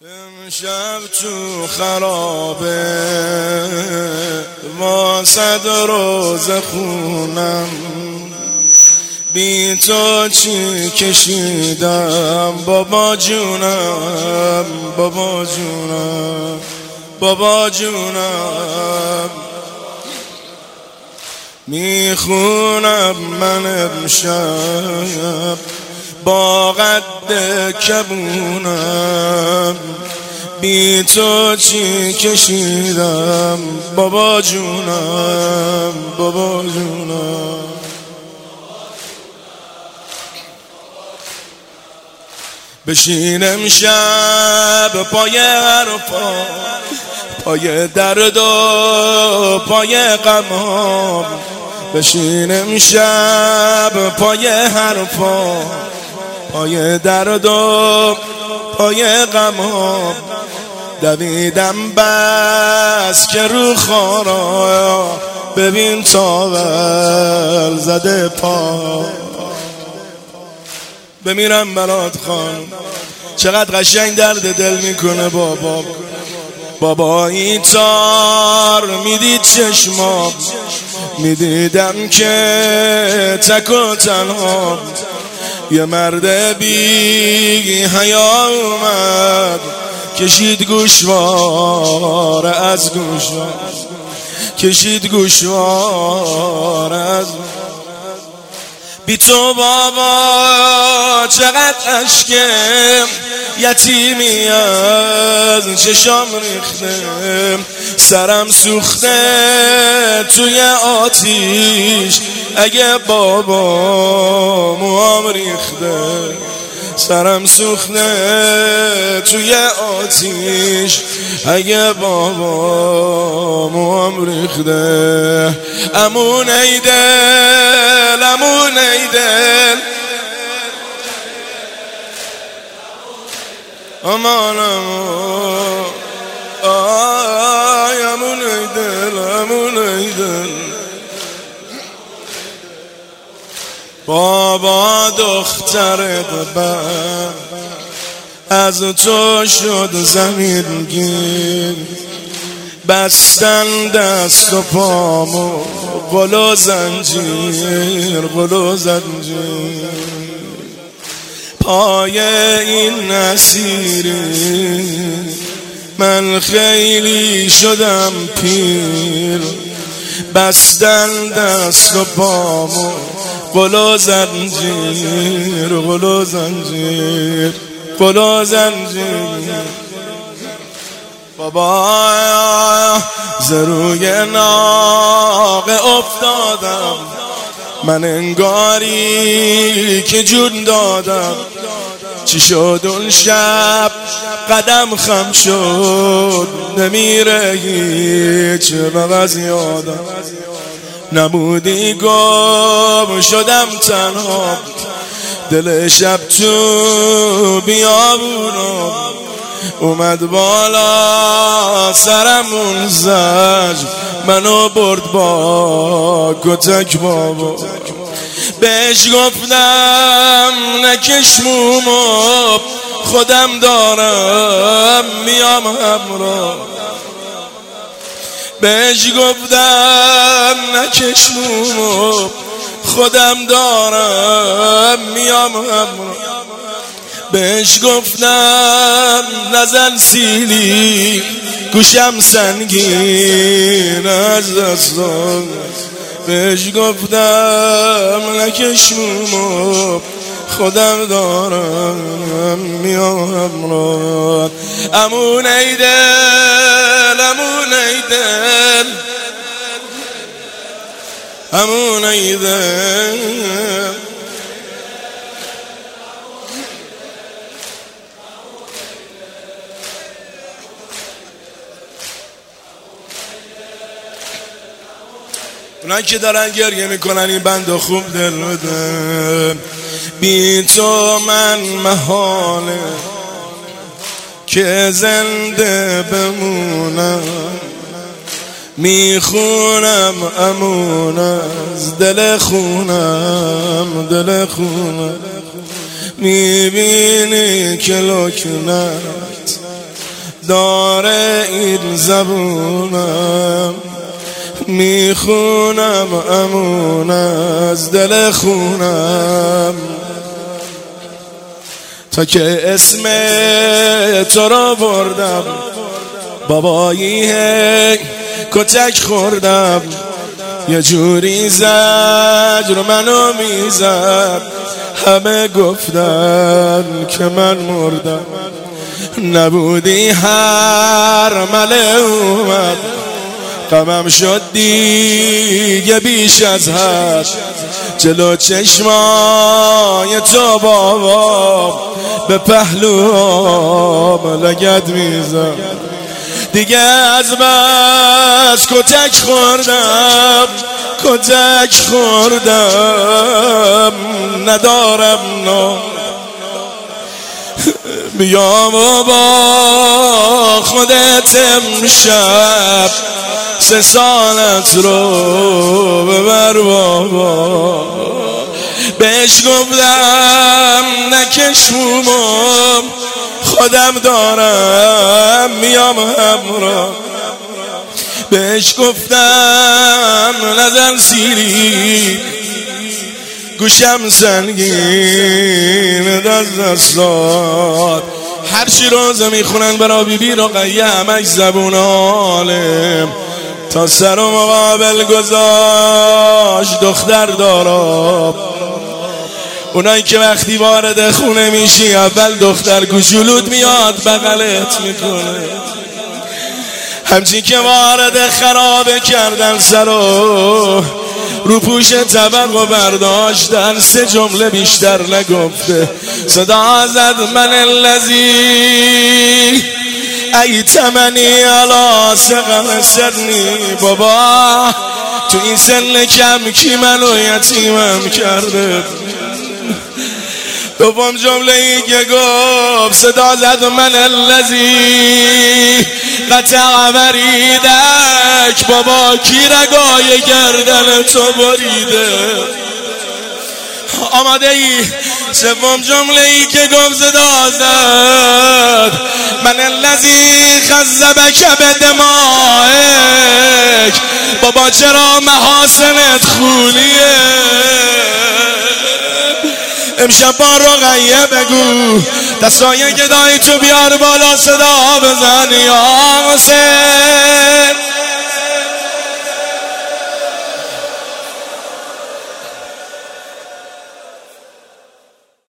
امشب تو خرابه واسد روز خونم، بی تو چی کشیدم بابا جونم، بابا جونم، بابا جونم. میخونم من امشب با قد کبونم، بی تو چی کشیدم بابا جونم، بابا جونم. بشین امشب پای حرفا، پای درد و پای غمام، بشین امشب پای حرفا، پای درد و پای غمام. دویدم بس که رو خارا، ببین تاول زده پا. بمیرم برات خانم، چقدر قشنگ درد دل میکنه بابا. بابایی تار میدید چشمام، میدیدم که تک و تنها یه مرد بی حیا اومد، کشید گوشوار از گوشوار، کشید گوشوار از بی تو بابا. چقدر اشکم یتیمی از چشام ریخته، سرم سوخته توی آتیش اگه بابا موام ریخته، سرم سوخته توی آتیش اگه بابا موام ریخته. امون ای دل، امون ای دل، امان امون، آی امون ای دل، امون ای دل. بابا دخترت بر از تو شد زمین گیر، بستن دست و پامو قل و زنجیر، قل و زنجیر. پای این نصیری من خیلی شدم پیر، بستن دست و پامو قل و زنجیر، قل و زنجیر، قل و زنجیر. بابا ز روی ناقه افتادم من، انگاری که جون دادم. چی شد اون شب قدم خم شد، نمیره هیچ مغز یادم. نبودی گم شدم تنها، دل شب تو بیابونم اومد بالا سرمون زج، منو برد با کتک بابا. بهش گفتم نکش مومو، خودم دارم میام همراه. بهش گفتم نکش مومو، خودم دارم میام همراه. بهش گفتم نزن سیلی، گوشم سنگین از دستان. بهش گفتم نکش مومو، خودم دارم میام همراه. امون ای دل، امون ای دل، امون ای دل. اونایی که دارن گریه میکنن این بندو خوب دل بدن. بی تو من محاله که زنده بمونم، میخونم امون از دل خونم، دل خونم. میبینی که لکنت داره این زبونم، میخونم امون از دل خونم، تا که اسم تو را بردم بابایی کتک خوردم، یه جوری زجر منو میزد، همه گفتن که من مردم، نبودی هر مله اومد، غمم شد دیگه بیش از حد، جلو چشمای تو بابا به پهلوام لگد میزد، دیگه از بس کتک خوردم ندارم نام، بیام و با خودت امشب 3 سالت رو ببر بابا، بهش گفتم نکش مومم، خودم دارم میام همراه، بهش گفتم نزن سیری، گوشم سنگین دستات، هرچی روزه میخونن برا بیبی رقیه همش زبون عالم، تا سر و مقابل گذاشت دختر دارا، اونایی که وقتی وارد خونه میشی اول دختر کوچولوت میاد بغلت میکنه، همچین که وارد خرابه کردن سرو رو پوش طبق و برداشتن، 3 جمله بیشتر نگفته، صدا زد من الذی ایتمنی علی سقم سرنی، بابا تو این سن کم کی منو یتیمم کرده. دوم جمله ای که گفت صدا زد من الذی قطع وریدک، بابا کی رگای گردن تو بریده، آماده ای؟ سوم جمله ای که گفت صدا زد من الذی خذبک بدمائک، بابا چرا محاسنت خونیه، امشب با رقیه بگو دستای گدای تو بیار بالا، صدا بزن یا حسین.